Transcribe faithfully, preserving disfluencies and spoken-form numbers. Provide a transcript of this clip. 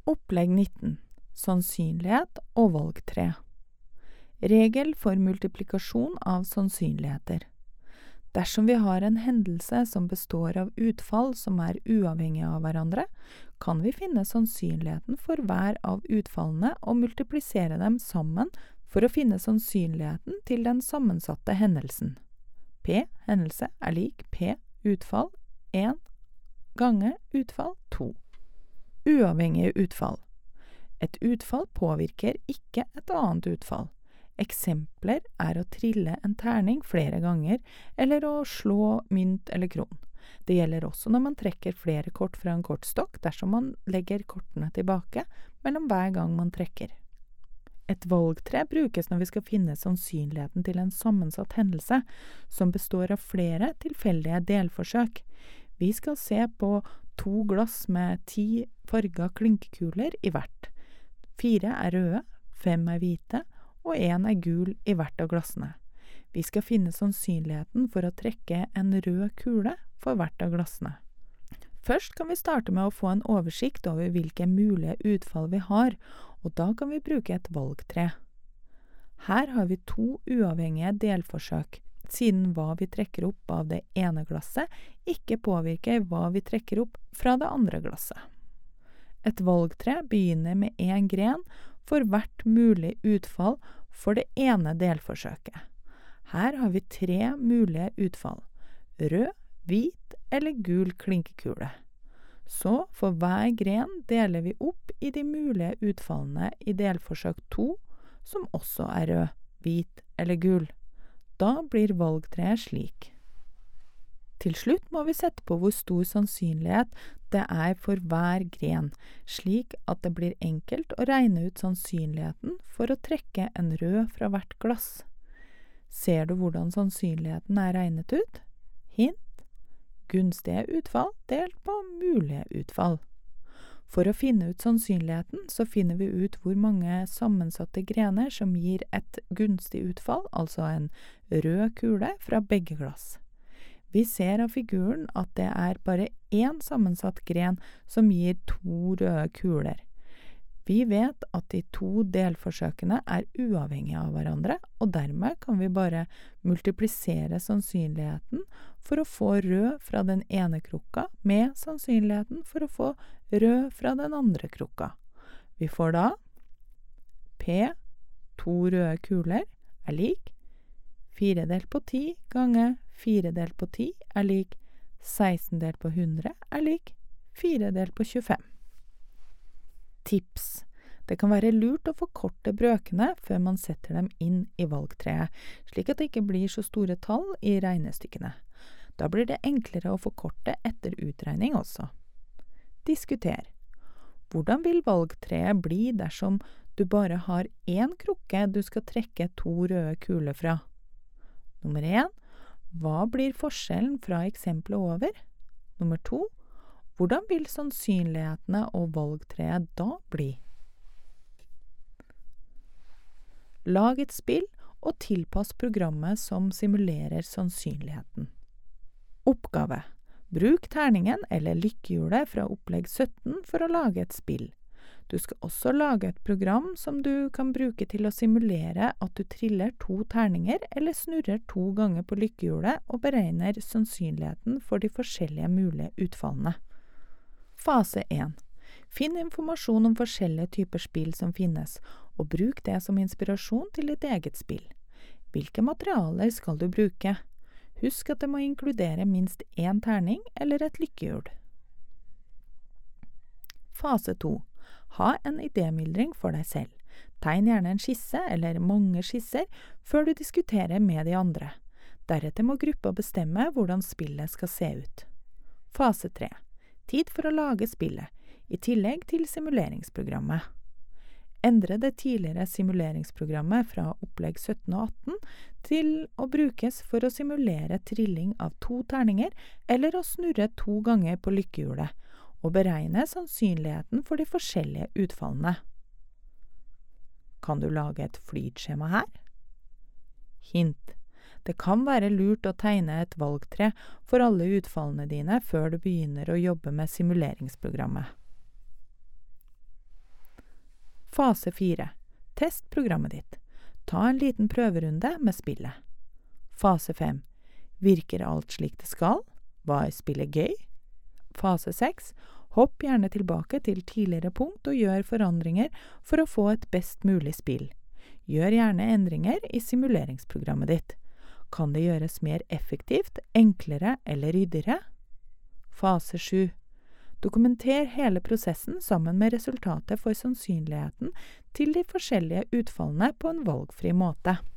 Opplegg nitten. Sannsynlighet og valgtre. Regel for multiplikasjon av sannsynligheter. Dersom vi har en hendelse som består av utfall som er uavhengige av hverandre, kan vi finne sannsynligheten for hver av utfallene og multiplisere dem sammen for å finne sannsynligheten til den sammensatte hendelsen. P hendelse er lik P utfall en gange utfall to. Uavhengige utfall. Et utfall påvirker ikke et annet utfall. Eksempler er å trille en terning flere ganger, eller å slå mynt eller kron. Det gjelder også når man trekker flere kort fra en kortstokk dersom man legger kortene tilbake mellom hver gang man trekker. Et valgtre brukes når vi skal finne sannsynligheten til en sammensatt hendelse, som består av flere tilfeldige delforsøk. Vi skal se på to glass med ti farga klinkekuler i hvert. Fire er røde, fem er hvite, og en er gul i hvert av glassene. Vi skal finne sannsynligheten for å trekke en rød kule for hvert av glassene. Først kan vi starte med å få en oversikt over hvilke mulige utfall vi har, og da kan vi bruke et valgtre. Her har vi to uavhengige delforsøk, siden hva vi trekker opp av det ene glasset ikke påvirker hva vi trekker opp fra det andre glasset. Et valgtre begynner med en gren for hvert mulig utfall for det ene delforsøket. Her har vi tre mulige utfall: rød, hvit eller gul klinkekule. Så for hver gren deler vi opp i de mulige utfallene i delforsøk to, som også er rød, hvit eller gul. Da blir valgtreet slik. Til slutt må vi sette på hvor stor sannsynlighet det er for hver gren, slik at det blir enkelt å regne ut sannsynligheten for å trekke en rød fra hvert glass. Ser du hvordan sannsynligheten er regnet ut? Hint: gunstige utfall delt på mulige utfall. For å finne ut sannsynligheten, så finner vi ut hvor mange sammensatte grener som gir et gunstig utfall, altså en rød kule fra begge glass. Vi ser av figuren at det er bare én sammensatt gren som gir to røde kuler. Vi vet at de to delforsøkene er uavhengige av hverandre, og dermed kan vi bare multiplisere sannsynligheten for å få rød fra den ene krukka med sannsynligheten for å få rød fra den andre krukka. Vi får da P, to røde kuler, er lik fire delt på ti ganger fire delt på ti er lik seksten delt på hundre er lik fire delt på tjuefem. Tips. Det kan være lurt å forkorte brøkene før man setter dem inn i valgtreet, slik at det ikke blir så store tall i regnestykkene. Da blir det enklere å forkorte etter utregning også. Diskuter. Hvordan vil valgtreet bli dersom du bare har én krukke du skal trekke to røde kuler fra? Nummer én. Hva blir forskjellen fra eksempelet over? Nummer to. Hvordan vil sannsynlighetene og valgtreet da bli? Lag et spill og tilpass programmet som simulerer sannsynligheten. Oppgave. Bruk terningen eller lykkehjulet fra opplegg sytten for å lage et spill. Du skal også lage et program som du kan bruke til å simulere at du triller to terninger eller snurrer to ganger på lykkehjulet og beregner sannsynligheten for de forskjellige mulige utfallene. Fase én. Finn informasjon om forskjellige typer spill som finnes, og bruk det som inspirasjon til ditt eget spill. Hvilke materialer skal du bruke? Husk at det må inkludere minst én terning eller et lykkehjul. Fase to. Ha en idémyldring for deg selv. Tegn gjerne en skisse eller mange skisser før du diskuterer med de andre. Deretter må gruppa bestemme hvordan spillet skal se ut. Fase tre. Tid for å lage spillet, i tillegg til simuleringsprogrammet. Endre det tidligere simuleringsprogrammet fra opplegg sytten og atten til å brukes for å simulere trilling av to terninger eller å snurre to ganger på lykkehjulet, og beregne sannsynligheten for de forskjellige utfallene. Kan du lage et flytskjema her? Hint. Det kan være lurt å tegne et valgtre for alle utfallene dine før du begynner å jobbe med simuleringsprogrammet. Fase fire. Test programmet ditt. Ta en liten prøverunde med spillet. Fase fem. Virker alt slik det skal? Hva er spillet gøy? Fase seks. Hopp gjerne tilbake til tidligere punkt og gjør forandringer for å få et best mulig spill. Gjør gjerne endringer i simuleringsprogrammet ditt. Kan det gjøres mer effektivt, enklere eller ryddigere? Fase sju. Dokumenter hele prosessen sammen med resultatet for sannsynligheten til de forskjellige utfallene på en valgfri måte.